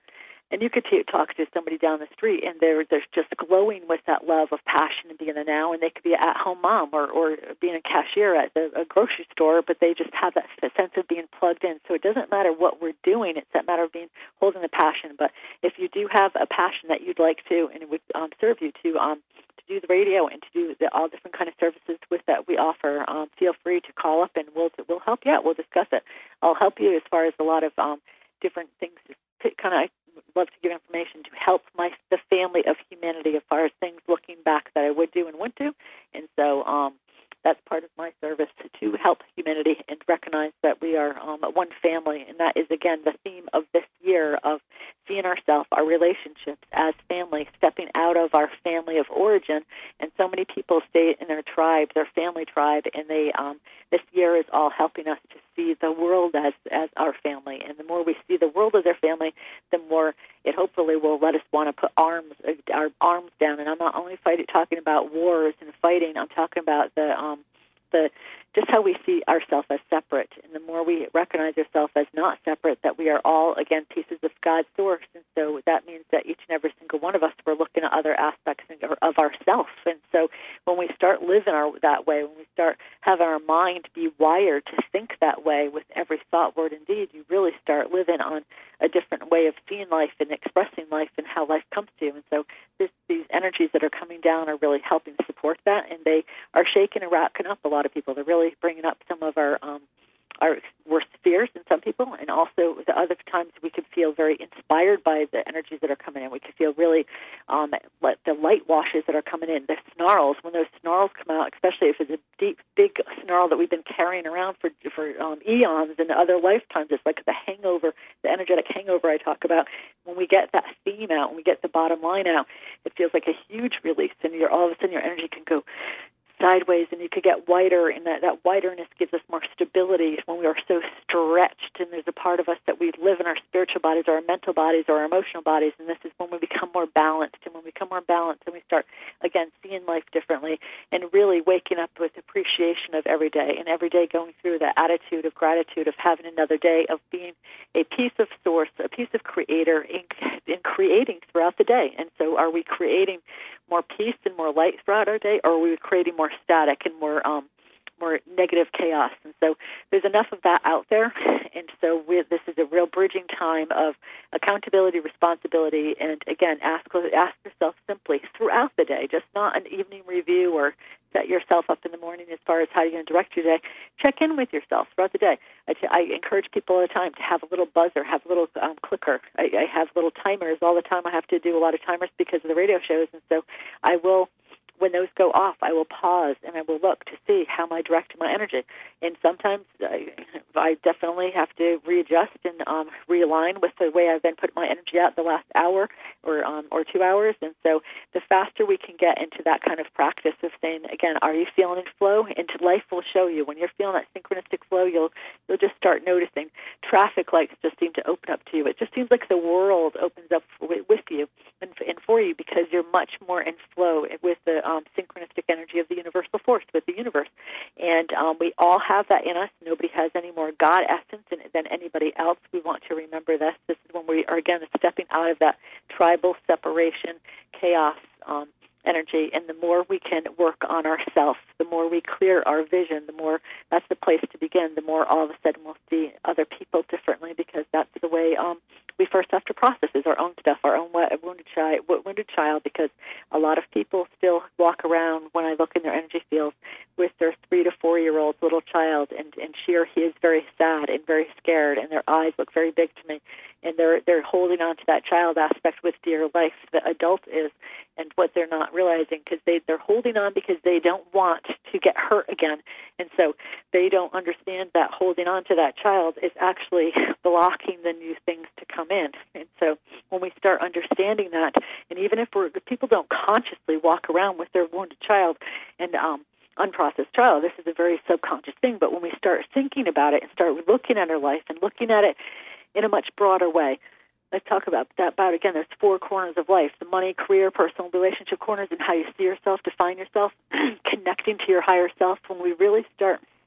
And you could t- talk to somebody down the street, and they're, they're just glowing with that love of passion and being in the now, and they could be an at-home mom or, or being a cashier at the, a grocery store, but they just have that sense of being plugged in. So it doesn't matter what we're doing. It's that matter of being holding the passion. But if you do have a passion that you'd like to, and it would um, serve you to um, to do the radio and to do the, all different kind of services with that we offer, um, feel free to call up, and we'll we'll help you out. We'll discuss it. I'll help you as far as a lot of um, different things to kind of love to give information to help my the family of humanity as far as things looking back that I would do and would do. And so um, that's part of my service to help humanity and recognize that we are um, one family. And that is, again, the theme of this year of seeing ourselves, our relationships as family, stepping out of our family of origin. And so many people stay in their tribe, their family tribe, and they um, this year is all helping us to see the world as, as our family. And the more we see the world as our family, the more it hopefully will let us want to put arms our arms down. And I'm not only fighting, talking about wars and fighting, I'm talking about the um, the just how we see ourselves as separate. And the more we recognize ourselves as not separate, that we are all, again, pieces of God's source. And so that means that each and every single one of us, we're looking at other aspects of ourselves. And so when we start living our, that way, when we start having our mind be wired to think that way with every thought, word, and deed, you really start living on a different way of seeing life and expressing life and how life comes to you. And so this, these energies that are coming down are really helping support that, and they are shaking and rocking up a lot of people. They're really bringing up some of our um, our worst fears in some people, and also the other times we could feel very inspired by the energies that are coming in. We could feel really um, let the light washes that are coming in, the snarls. When those snarls come out, especially if it's a deep, big snarl that we've been carrying around for for um, eons and other lifetimes, it's like the hangover, the energetic hangover I talk about. When we get that theme out, when we get the bottom line out, it feels like a huge release, and you're all of a sudden your energy can go sideways, and you could get wider, and that, that widerness gives us more stability when we are so stretched. And there's a part of us that we live in our spiritual bodies or our mental bodies or our emotional bodies, and this is when we become more balanced. And when we become more balanced, and we start, again, seeing life differently and really waking up with appreciation of every day, and every day going through that attitude of gratitude of having another day, of being a piece of source, a piece of creator in, in creating throughout the day. And so are we creating more peace and more light throughout our day, or are we creating more static and more um, more negative chaos? And so there's enough of that out there, and so we, this is a real bridging time of accountability, responsibility, and again, ask ask yourself simply throughout the day, just not an evening review or set yourself up in the morning as far as how you're going to direct your day. Check in with yourself throughout the day. I, t- I encourage people all the time to have a little buzzer, have a little um, clicker. I, I have little timers all the time. I have to do a lot of timers because of the radio shows, and so I will, when those go off, I will pause and I will look to see how am I directing my energy. And sometimes I, I definitely have to readjust and um, realign with the way I've been putting my energy out the last hour or um, or two hours. And so the faster we can get into that kind of practice of saying, again, are you feeling in flow? And life will show you. When you're feeling that synchronistic flow, you'll you'll just start noticing traffic lights just seem to open up to you. It just seems like the world opens up with, with you and, and for you because you're much more in flow with the um, synchronistic energy of the universal force, with the universe. And um, we all have that in us. Nobody has any more God essence than anybody else. We want to remember this. This is when we are, again, stepping out of that tribal separation, chaos um, energy. And the more we can work on ourselves, the more we clear our vision, the more that's the place to begin, the more all of a sudden we'll see other people differently, because that's the way um, we first have to process is our own stuff, our own wounded child, wounded child, because a lot of people still walk around, when I look in their energy fields, with their three to four-year-old little child, and, and she or he is very sad and very scared, and their eyes look very big to me, and they're they're holding on to that child aspect with dear life, the adult is, and what they're not realizing, because they, they're holding on because they don't want to get hurt again, and so they don't understand that holding on to that child is actually blocking the new things to come in. And so when we start understanding that, and even if we're, if people don't consciously walk around with their wounded child and um, unprocessed child, this is a very subconscious thing, but when we start thinking about it and start looking at our life and looking at it in a much broader way, let's talk about that, about, again, there's four corners of life, the money, career, personal, relationship corners, and how you see yourself, define yourself, connecting to your higher self. When we really start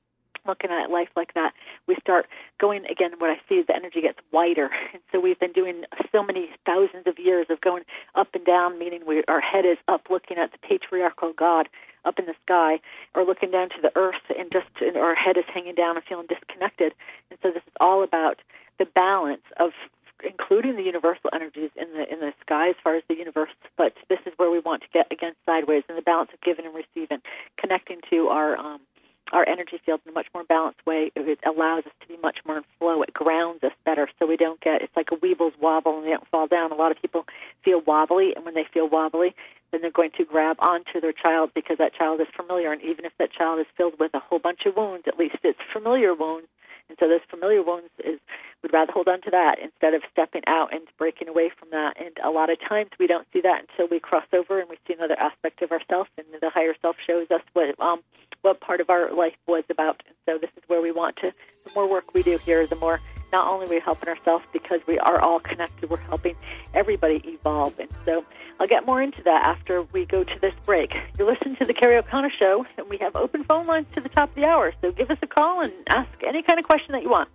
looking at life like that, we start going, again, what I see is the energy gets wider. And so we've been doing so many thousands of years of going up and down, meaning we, our head is up looking at the patriarchal God up in the sky, or looking down to the earth and just and our head is hanging down and feeling disconnected. And so this is all about the balance of including the universal energies in the in the sky as far as the universe, but this is where we want to get, again, sideways, in the balance of giving and receiving, connecting to our um, our energy fields in a much more balanced way. It allows us to be much more in flow. It grounds us better so we don't get, it's like a weevil's wobble and they don't fall down. A lot of people feel wobbly, and when they feel wobbly, then they're going to grab onto their child because that child is familiar, and even if that child is filled with a whole bunch of wounds, at least it's familiar wounds. And so those familiar wounds is would rather hold on to that instead of stepping out and breaking away from that. And a lot of times we don't see that until we cross over and we see another aspect of ourselves, and the higher self shows us what um, what part of our life was about. And so this is where we want to, the more work we do here, the more not only are we helping ourselves because we are all connected, we're helping everybody evolve. And so I'll get more into that after we go to this break. You're listening to the Carrie O'Connor Show, and we have open phone lines to the top of the hour. So give us a call and ask any kind of question that you want.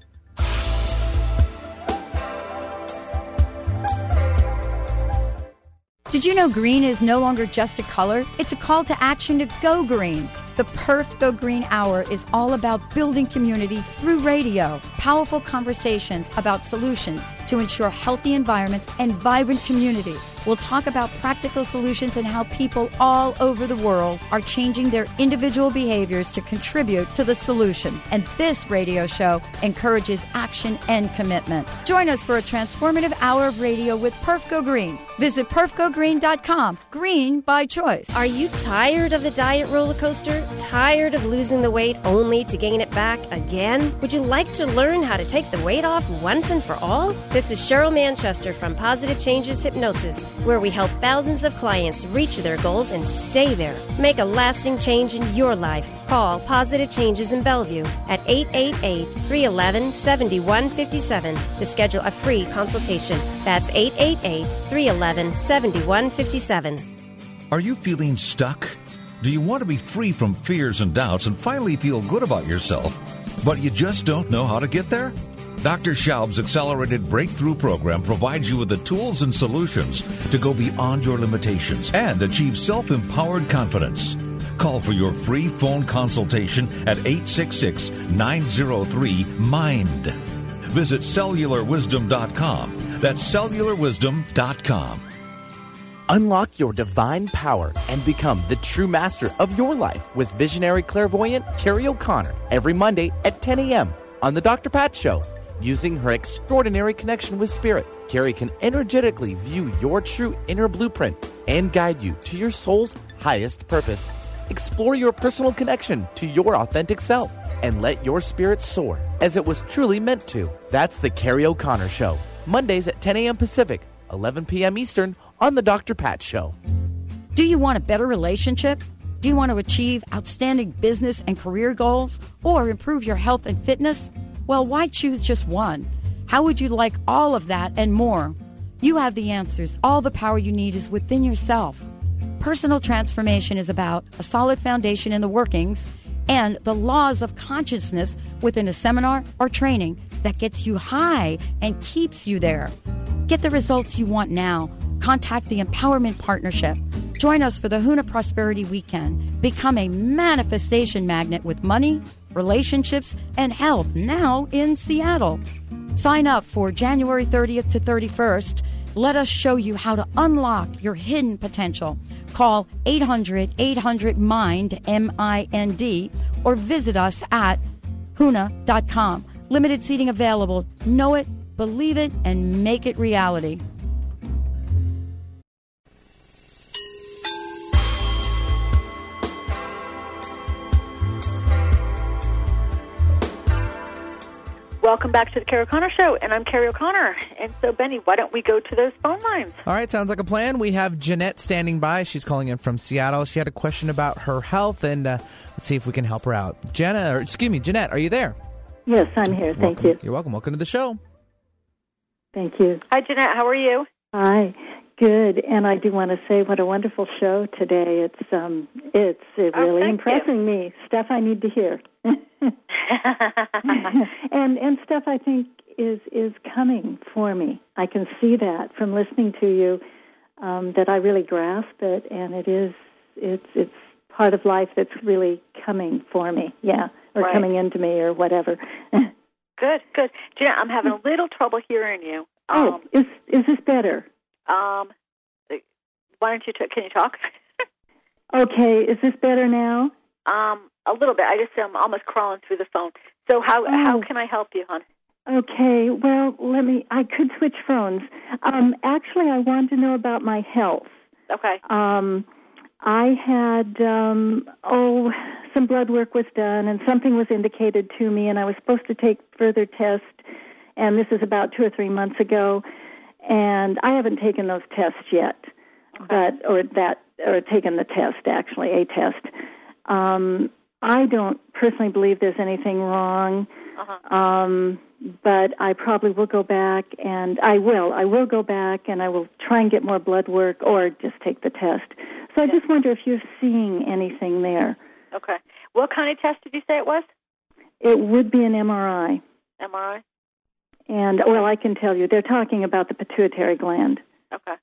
Did you know green is no longer just a color? It's a call to action to go green. The Perf Go Green Hour is all about building community through radio. Powerful conversations about solutions to ensure healthy environments and vibrant communities. We'll talk about practical solutions and how people all over the world are changing their individual behaviors to contribute to the solution. And this radio show encourages action and commitment. Join us for a transformative hour of radio with Perf Go Green. Visit perf go green dot com. Green by choice. Are you tired of the diet roller coaster? Tired of losing the weight only to gain it back again? Would you like to learn how to take the weight off once and for all? This is Cheryl Manchester from Positive Changes Hypnosis, where we help thousands of clients reach their goals and stay there. Make a lasting change in your life. Call Positive Changes in Bellevue at eight eight eight, three one one, seven one five seven to schedule a free consultation. That's eight eight eight, three one one, seven one five seven. Are you feeling stuck? Do you want to be free from fears and doubts and finally feel good about yourself, but you just don't know how to get there? Doctor Schaub's Accelerated Breakthrough Program provides you with the tools and solutions to go beyond your limitations and achieve self-empowered confidence. Call for your free phone consultation at eight six six, nine zero three, MIND. Visit cellular wisdom dot com. That's cellular wisdom dot com. Unlock your divine power and become the true master of your life with visionary clairvoyant Carrie O'Connor every Monday at ten a.m. on The Doctor Pat Show. Using her extraordinary connection with Spirit, Carrie can energetically view your true inner blueprint and guide you to your soul's highest purpose. Explore your personal connection to your authentic self and let your spirit soar as it was truly meant to. That's The Carrie O'Connor Show, Mondays at ten a.m. Pacific, eleven p.m. Eastern on The Doctor Pat Show. Do you want a better relationship? Do you want to achieve outstanding business and career goals or improve your health and fitness? Well, why choose just one? How would you like all of that and more? You have the answers. All the power you need is within yourself. Personal transformation is about a solid foundation in the workings and the laws of consciousness within a seminar or training that gets you high and keeps you there. Get the results you want now. Contact the Empowerment Partnership. Join us for the Huna Prosperity Weekend. Become a manifestation magnet with money, relationships, and health now in Seattle. Sign up for January thirtieth to thirty-first. Let us show you how to unlock your hidden potential. Call eight hundred, eight hundred, MIND, M I N D, or visit us at huna dot com. Limited seating available. Know it, believe it, and make it reality. Welcome back to the Carrie O'Connor Show, and I'm Carrie O'Connor. And so, Benny, why don't we go to those phone lines? All right, sounds like a plan. We have Jeanette standing by. She's calling in from Seattle. She had a question about her health, and uh, let's see if we can help her out. Jenna, or excuse me, Jeanette, are you there? Yes, I'm here. Thank welcome. you. You're welcome. Welcome to the show. Thank you. Hi, Jeanette. How are you? Hi. Good, and I do want to say what a wonderful show today. It's um, it's it really oh, impressing you. me. Stuff I need to hear, and and stuff I think is is coming for me. I can see that from listening to you, um, that I really grasp it, and it is it's it's part of life that's really coming for me. Yeah, or right. coming into me, or whatever. Good, good. Gina, I'm having a little trouble hearing you. Um, oh, is is this better? Um, why don't you, t- can you talk? Okay, is this better now? Um, a little bit. I just am almost crawling through the phone. So how, oh. how can I help you, hon? Okay, well, let me, I could switch phones. Um, actually, I wanted to know about my health. Okay. Um, I had, um, oh, some blood work was done and something was indicated to me, and I was supposed to take further tests, and this is about two or three months ago. And I haven't taken those tests yet, okay. but or that or taken the test actually, a test. Um, I don't personally believe there's anything wrong, uh-huh. um, but I probably will go back, and I will. I will go back, and I will try and get more blood work, or just take the test. So I just wonder if you're seeing anything there. Okay. What kind of test did you say it was? It would be an M R I. M R I. And, well, I can tell you, they're talking about the pituitary gland. Okay.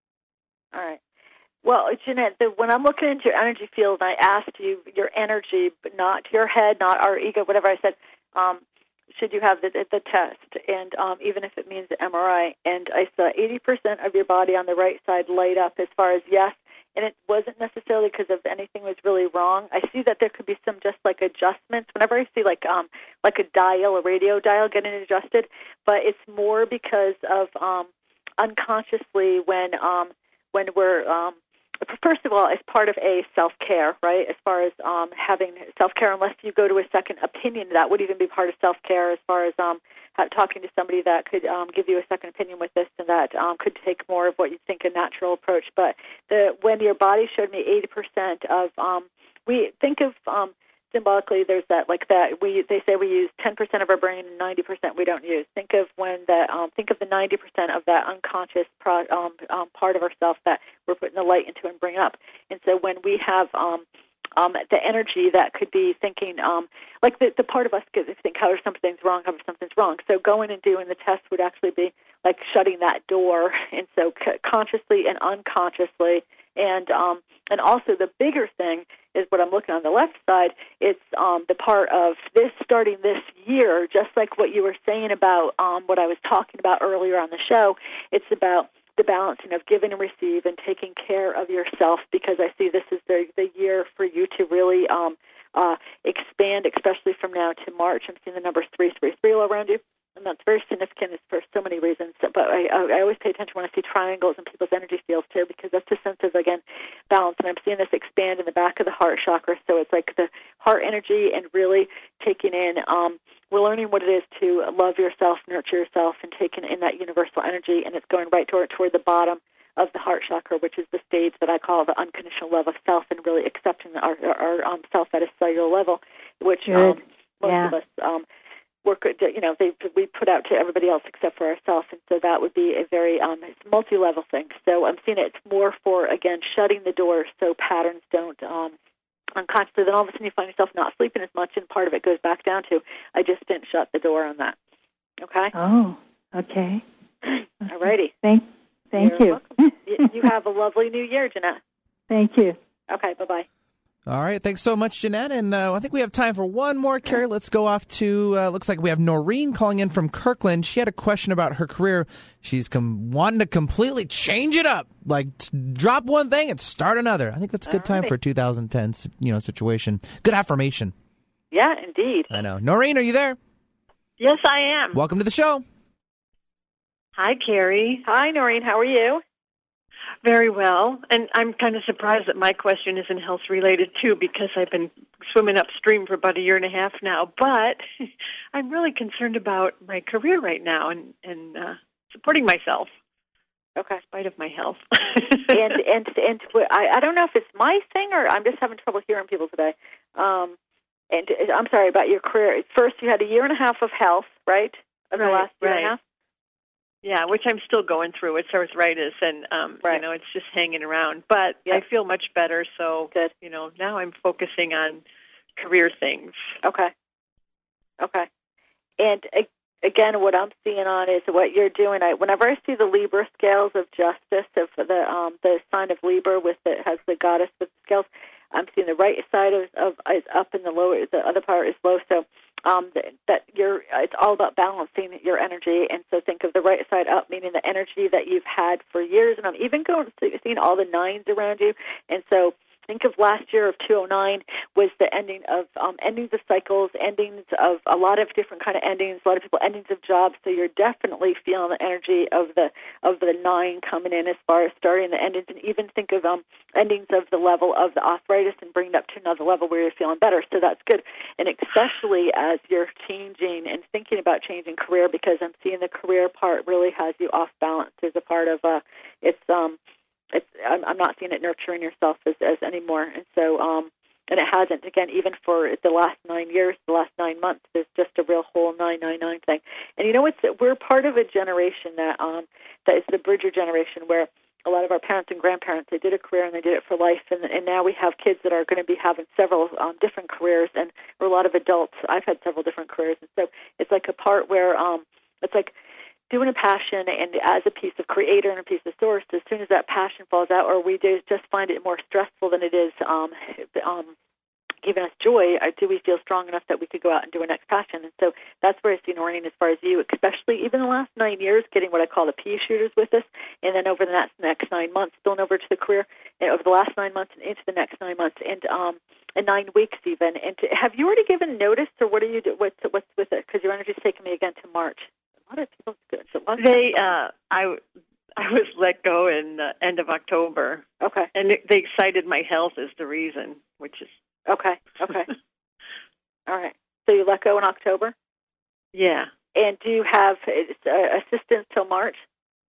All right. Well, Jeanette, the, when I'm looking into your energy field, and I asked you your energy, but not your head, not our ego, whatever I said, um, should you have the, the test, and um, even if it means the M R I, and I saw eighty percent of your body on the right side light up as far as yes, and it wasn't necessarily because of anything was really wrong. I see that there could be some just like adjustments. Whenever I see like um like a dial, a radio dial getting adjusted, but it's more because of um unconsciously when um when we're um first of all, as part of a self-care, right, as far as um having self-care, unless you go to a second opinion, that would even be part of self-care as far as um talking to somebody that could um, give you a second opinion with this, and that um, could take more of what you think a natural approach. But the when your body showed me eighty percent of, um, we think of um, symbolically, there's that like that we they say we use ten percent of our brain and ninety percent we don't use. Think of when the um, think of the ninety percent of that unconscious pro, um, um, part of ourselves that we're putting the light into and bring up. And so when we have um, Um, the energy that could be thinking, um, like the, the part of us could think, how if something's wrong, how if something's wrong. So going and doing the test would actually be like shutting that door, and so c- consciously and unconsciously. And um, and also the bigger thing is what I'm looking on the left side. It's um, the part of this starting this year, just like what you were saying about um, what I was talking about earlier on the show. It's about the balancing of giving and receive and taking care of yourself, because I see this is the, the year for you to really um, uh, expand, especially from now to March. I'm seeing the number three three three all around you, and that's very significant for so many reasons. But I, I always pay attention when I see triangles in people's energy fields, too, because that's a sense of, again, balance. And I'm seeing this expand in the back of the heart chakra, so it's like the heart energy and really taking in um, we're learning what it is to love yourself, nurture yourself, and taking in that universal energy, and it's going right toward, toward the bottom of the heart chakra, which is the stage that I call the unconditional love of self, and really accepting our, our, our um, self at a cellular level, which um, most yeah. of us um, work, you know, they, we put out to everybody else except for ourselves, and so that would be a very um, multi-level thing. So I'm seeing it's more for, again, shutting the door so patterns don't um, unconsciously, then all of a sudden you find yourself not sleeping as much, and part of it goes back down to, I just didn't shut the door on that. Okay? Oh, okay. All righty. Thank, thank You're you. you. You have a lovely new year, Jeanette. Thank you. Okay, bye-bye. All right, thanks so much, Jeanette. And uh, I think we have time for one more, Carrie. Let's go off to, uh, looks like we have Noreen calling in from Kirkland. She had a question about her career. She's com- wanting to completely change it up, like t- drop one thing and start another. I think that's a good time for a two thousand ten you know, situation. Good affirmation. Yeah, indeed. I know. Noreen, are you there? Yes, I am. Welcome to the show. Hi, Carrie. Hi, Noreen. How are you? Very well. And I'm kind of surprised that my question isn't health-related, too, because I've been swimming upstream for about a year and a half now. But I'm really concerned about my career right now and, and uh, supporting myself. Okay. In spite of my health. and and and I, I don't know if it's my thing or I'm just having trouble hearing people today. Um, and I'm sorry about your career. First, you had a year and a half of health, right? Of right, the last year right. and a half? Yeah, which I'm still going through. It's arthritis, and um, right. you know, it's just hanging around. But yep. I feel much better. So, Good. you know, now I'm focusing on career things. Okay. Okay. And again, what I'm seeing on is what you're doing. I, whenever I see the Libra scales of justice, of the um, the sign of Libra with the has the goddess with the scales, I'm seeing the right side of, of is up and the lower, the other part is low. So um, that, that you're, it's all about balancing your energy. And so think of the right side up, meaning the energy that you've had for years. And I'm even going seeing all the nines around you. And so think of last year of two oh nine was the ending of um, endings of cycles, endings of a lot of different kind of endings, a lot of people endings of jobs. So you're definitely feeling the energy of the of the nine coming in as far as starting the endings, and even think of um, endings of the level of the arthritis and bring it up to another level where you're feeling better. So that's good, and especially as you're changing and thinking about changing career, because I'm seeing the career part really has you off balance as a part of uh, it's um. It's, I'm, I'm not seeing it nurturing yourself as, as anymore, and so um, and it hasn't. Again, even for the last nine years, the last nine months, there's just a real whole nine nine nine thing. And you know, it's we're part of a generation that um, that is the Bridger generation, where a lot of our parents and grandparents, they did a career and they did it for life, and, and now we have kids that are going to be having several um, different careers, and we're a lot of adults. I've had several different careers, and so it's like a part where um, it's like doing a passion and as a piece of creator and a piece of source, as soon as that passion falls out, or we do just find it more stressful than it is um, um, giving us joy, do we feel strong enough that we could go out and do our next passion? And so that's where I see Noreen as far as you, especially even the last nine years, getting what I call the pea shooters with us, and then over the next, next nine months, spilling over to the career, and over the last nine months and into the next nine months, and um, and nine weeks even. And to, have you already given notice, or what are you do? What's what's with it? Because your energy's taking me again to March. A lot of people, a lot of they, uh, I, I was let go in the end of October. Okay. And it, they cited my health as the reason, which is okay. Okay. All right. So you let go in October. Yeah. And do you have uh, assistance till March?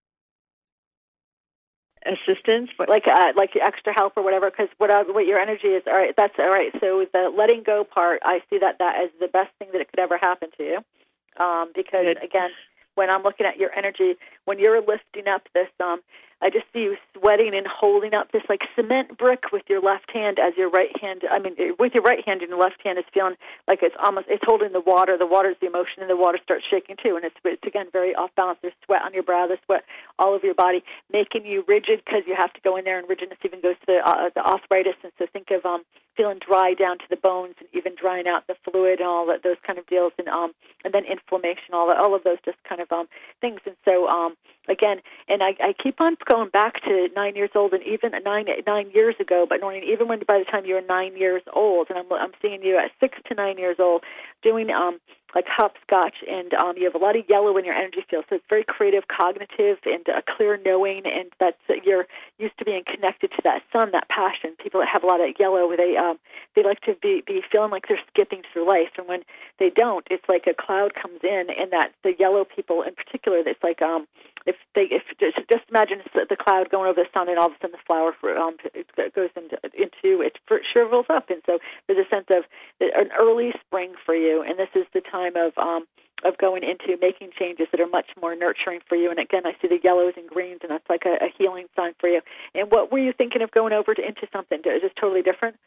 Assistance, but like uh, like extra help or whatever. Because what uh, what your energy is. All right. That's all right. So the letting go part, I see that that is the best thing that it could ever happen to you. Um, because, Good. again, when I'm looking at your energy, when you're lifting up this, um, I just see you sweating and holding up this, like, cement brick with your left hand as your right hand, I mean, with your right hand and your left hand is feeling like it's almost, it's holding the water. The water is the emotion, and the water starts shaking, too. And it's, it's again, very off balance. There's sweat on your brow, there's sweat all over your body, making you rigid because you have to go in there, and rigidness even goes to the, uh, the arthritis. And so think of um, feeling dry down to the bones and even drying out the fluid and all that, those kind of deals, and um, and then inflammation, all that, all of those just kind of um, things. And so, um, again, and I, I keep on going back to nine years old, and even nine nine years ago. But Noreen, even when by the time you were nine years old, and I'm I'm seeing you at six to nine years old doing um like hopscotch, and um you have a lot of yellow in your energy field, so it's very creative, cognitive, and a clear knowing, and that's you're used to being connected to that sun, that passion. People that have a lot of yellow, they um they like to be be feeling like they're skipping through life, and when they don't, it's like a cloud comes in, and that the yellow people in particular, it's like um if they if just, just imagine the cloud going over the sun, and all of a sudden the flower um it goes into into it shrivels up, and so there's a sense of an early spring for you, and this is the time of um of going into making changes that are much more nurturing for you. And again, I see the yellows and greens, and that's like a, a healing sign for you. And what were you thinking of going over to into something? Is this totally different?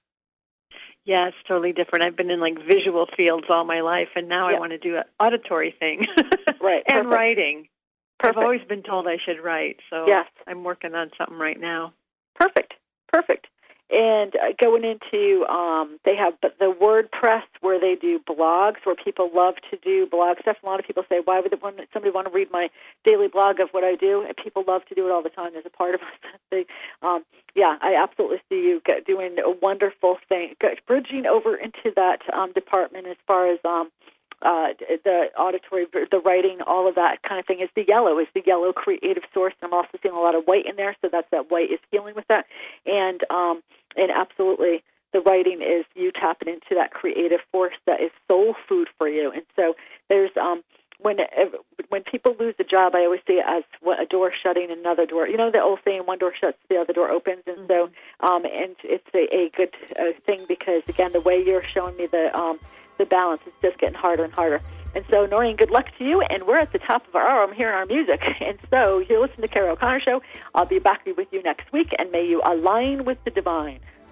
Yeah, it's totally different. I've been in like visual fields all my life, and now yeah. I want to do an auditory thing. Right. And Perfect. writing. Perfect. I've always been told I should write, so yes. I'm working on something right now. Perfect. Perfect. And uh, going into, um, they have the WordPress where they do blogs, where people love to do blog stuff. A lot of people say, why would somebody want to read my daily blog of what I do? And people love to do it all the time. There's a part of us that they, um, yeah, I absolutely see you doing a wonderful thing, bridging over into that um, department as far as um, uh, the auditory, the writing, all of that kind of thing. Is the yellow, is the yellow creative source. And I'm also seeing a lot of white in there, so that's that white is healing with that. And um, and absolutely, the writing is you tapping into that creative force that is soul food for you. And so there's um, when when people lose a job, I always see it as a door shutting, another door. You know the old saying, one door shuts, the other door opens. And mm-hmm. so um, and it's a, a good uh, thing because again, the way you're showing me the um, the balance is just getting harder and harder. And so, Noreen, good luck to you. And we're at the top of our hour. I'm hearing our music. And so, you're listening to Carol O'Connor Show. I'll be back with you next week. And may you align with the divine.